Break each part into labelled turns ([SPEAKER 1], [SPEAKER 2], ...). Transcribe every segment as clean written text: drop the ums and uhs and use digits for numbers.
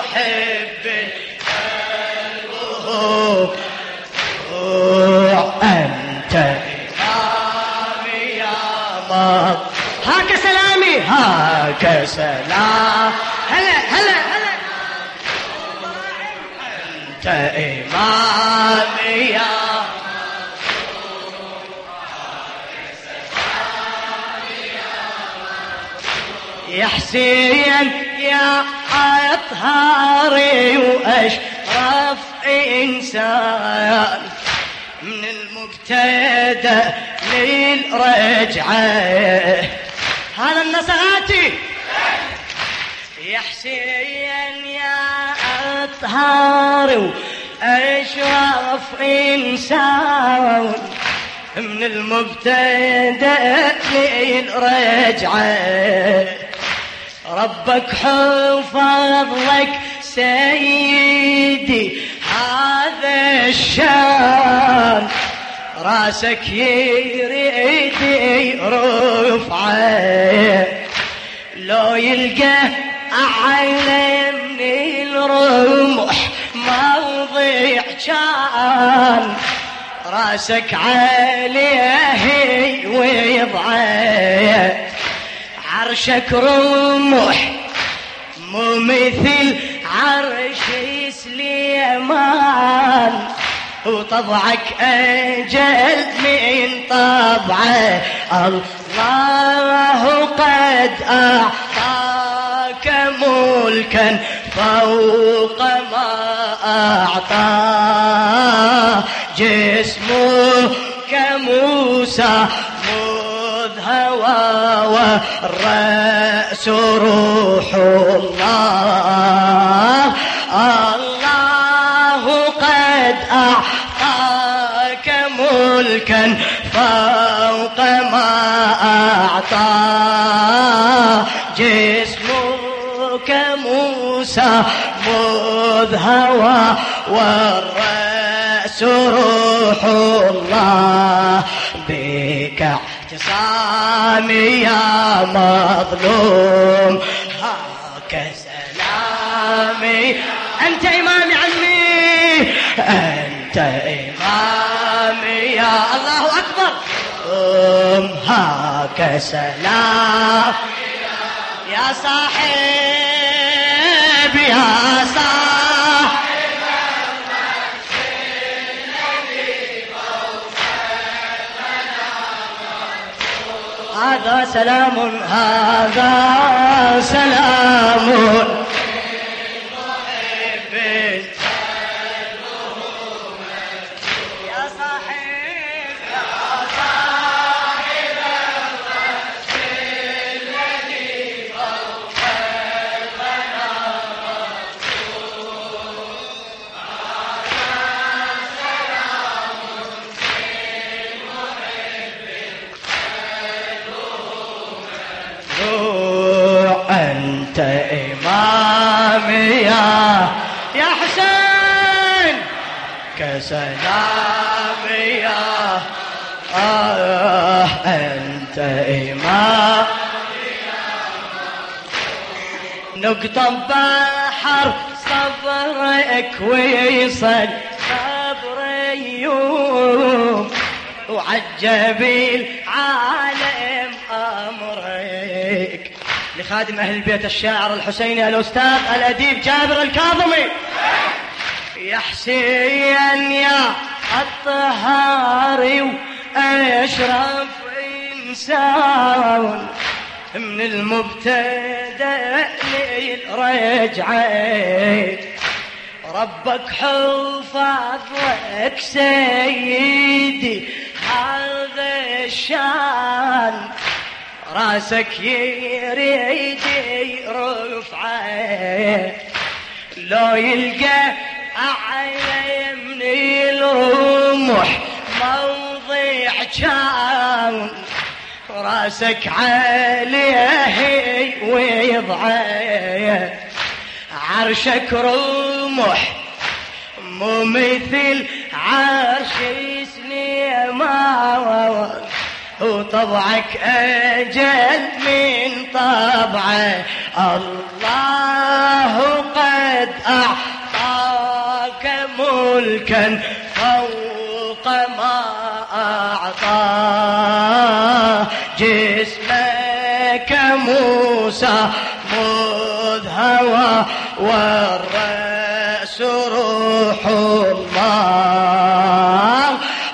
[SPEAKER 1] محب قلبه أنت إمامي يا ماض. هاك سلامي هاك سلام. هلا هلا هلا. أنت إمامي يا يا حسين يا أطهاري وأشرف إنسان من المبتدأ للرجعة. هذا النصراتي يا حسين يا أطهاري وأشرف إنسان من المبتدأ للرجعة. ربك حفظ لك سيدي هذا الشان راسك يريد رفعه لو يلقى أعلى من الرمح موضع كان راسك عليه ويضعه. عرشك رمح مو مثل عرش سليمان وطبعك أجل من طبعه. الله قد أعطاك ملكا فوق ما أعطاه جسمك موسى هوى والرأس روح الله. الله قد أعطاك ملكا فوق ما أعطاه جسمك موسى مذ هوى والرأس روح الله. بك اعتصامي يا مظلوم هاك سلامي. أنت إمامي عمي أنت إمامي يا الله أكبر. هاك سلام يا صاحب يا صاحب هذا سلام هذا سلام محب يا صاحب يا صاحب الرأس الذي فوق المنام أنت إمامي يا حسين كسلامي يا أنت إمامي نقطة بحر صبرك ويصل صبر يوم وعجب العالم أمرك. لخادم أهل البيت الشاعر الحسيني الأستاذ الأديب جابر الكاظمي. يا حسين يا الطهاري وأشرف إنسان من المبتدأ للرجعة. ربك حفظ لك سيدي هذا الشان راسك يريد رفعه لو يلقى أعلى من الرمح موضع كان راسك عليه ويضعه. عرشك رمح مو مثل عرش سليمان وطبعك أجل من طبعه. الله قد أعطاك ملكا فوق ما أعطى جسمك موسى مذ هوى والرأس روح الله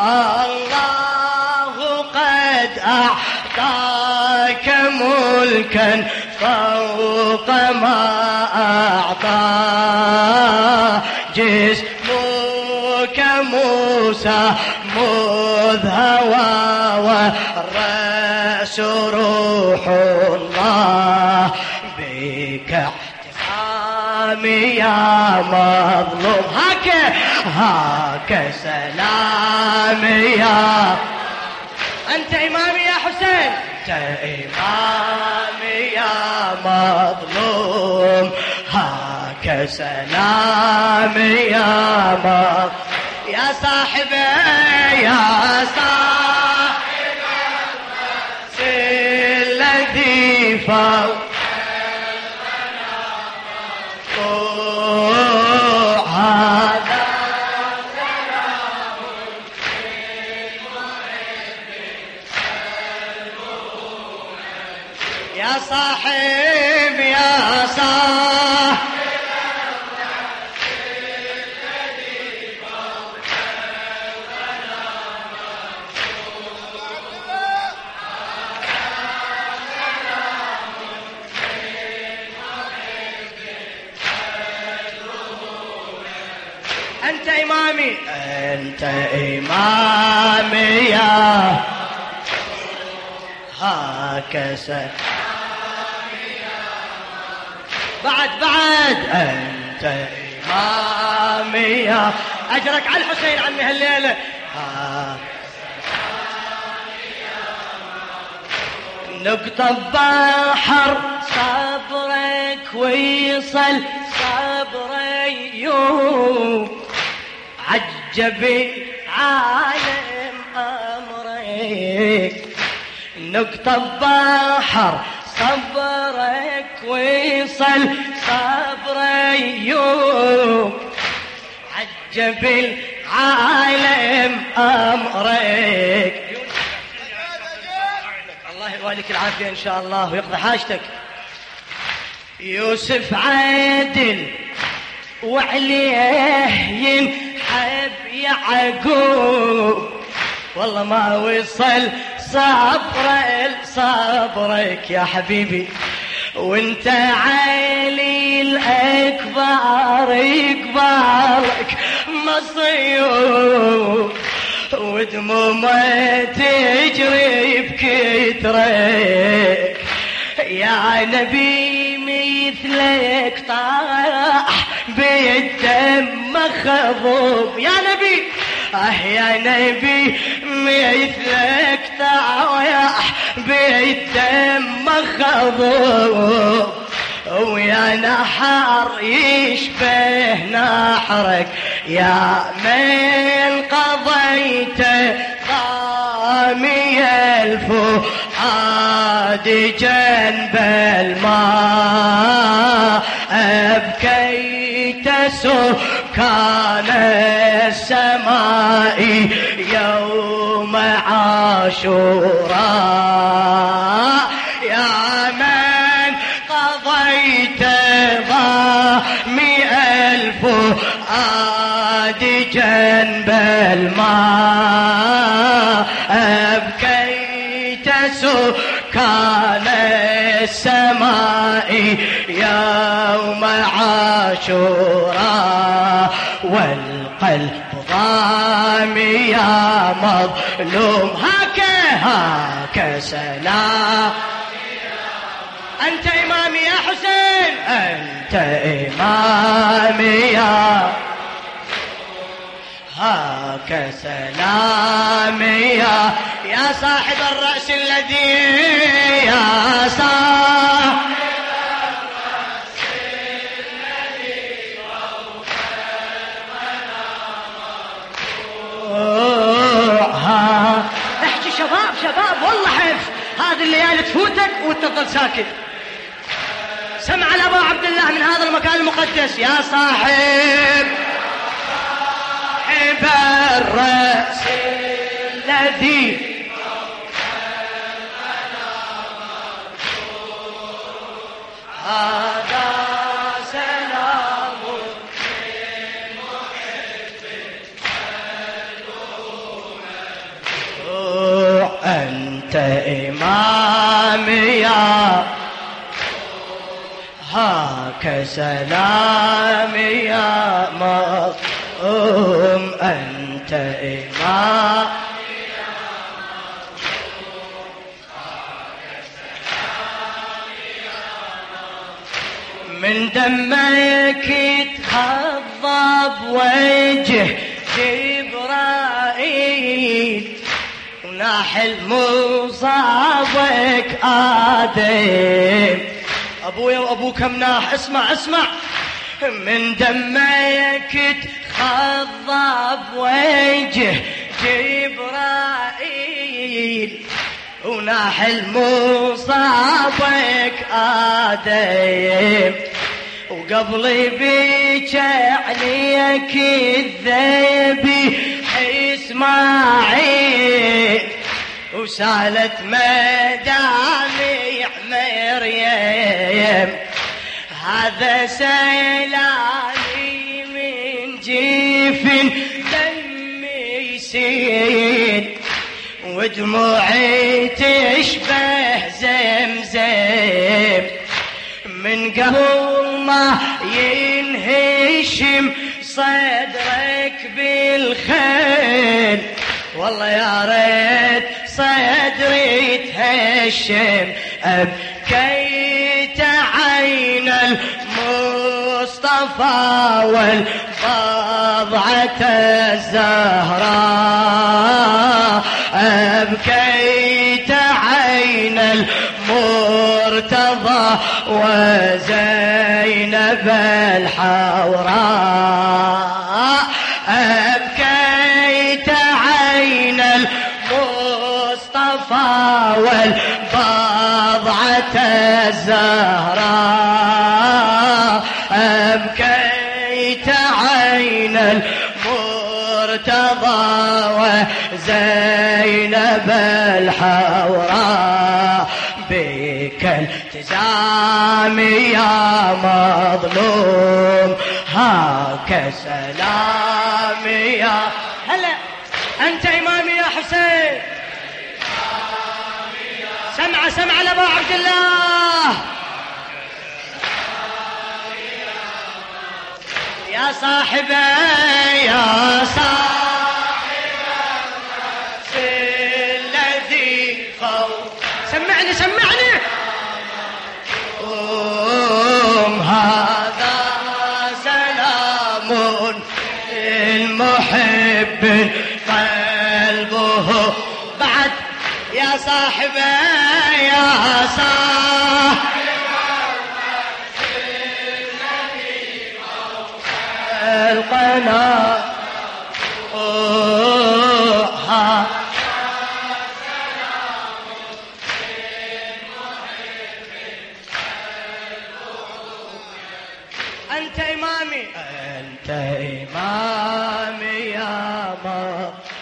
[SPEAKER 1] الله قد أعطاك ملكا فوق ما أعطى جسمك موسى مذ هوى والرأس روح الله بك احترامي يا مظلوم هاك سلامي يا أنت إمامي يا حسين أنت إمامي يا مظلوم هاك سلامي يا مظلوم يا صاحبي يا صاحب الذي فوق هذا يا صاحب يا صاحب أنت إمامي أنت إمامي يا هكذا بعد أنت إمامي يا أجرك على الحسين عمي هالليلة نقطة بحر صبرك ويصل صبري يوم عجبي عالم أمرك نقطة بحر صبرك ويصل صبري يوم عجبي العالم أمرك الله يواليك العافية إن شاء الله ويقضي حاجتك يوسف عادل وعليه ينحب يعقوب والله ما وصل صبرك يا حبيبي وانت علي الأكبر يكبرك مصيوب ودمومه تجري بكترك يا نبي مثلك طاح بالدم مخضوب يا نبي يا نبي مثلك طاح بالدم مخضوب ويا نحر يشبه نحرك يا من قضيت ضامي الفؤاد جنب الماء أبكيت سكان السماء يوم عاشوراء يا من قضيت ضامي الفؤاد جنب الماء أبكيت سكان السماء يوم عاشوراء والقلب ضامي يا مظلوم هاك سلام أنت إمامي يا حسين أنت إمامي هاك سلامي يا صاحب الرأس الذي يا صاحب الرأس الذي فوق المنام احكي شباب والله حف هذه الليالي تفوتك وتفضل ساكت سمع الأبو عبد الله من هذا المكان تقدس يا صاحب الرأس الذي هذا سلام أنت إمامي يا هاك سلامي يا مظلوم أنت إمامي يا مظلوم هاك سلامي يا مظلوم من دمك تخضب وجه جبرائيل وناحل مصابك آدم أبويا وأبوك مناح اسمع اسمع من دمك تخضب وجه جبرائيل وناحل مصابك آدم وقبلي بيك عليك الذبي إسماعيل وسالت مدامع مريم هذا سيلاني من جيفن دمي يسيل ودموعي تشبه زمزم من قبل ما ينهشم صدرك بالخيل والله يا ريت صدري تهشم أبكيت عين المصطفى والبضعة الزهراء أبكيت عين المرتضى وزينب الحوراء أبكيت عين المصطفى والبضعة الزهراء أبكيت عين المرتضى وزينب الحوراء بك التزامي يا مظلوم هاك سلامي يا هلا أنت إمامي يا حسين سمع سمع لأبو عبد الله يا صاحبي يا صاحب الرأس الذي فوق سمعني سمعني هذا سلام المحب قلبه بعد يا صاحبي يا صاحب القناة أنت إمامي أنت إمامي يا مظلوم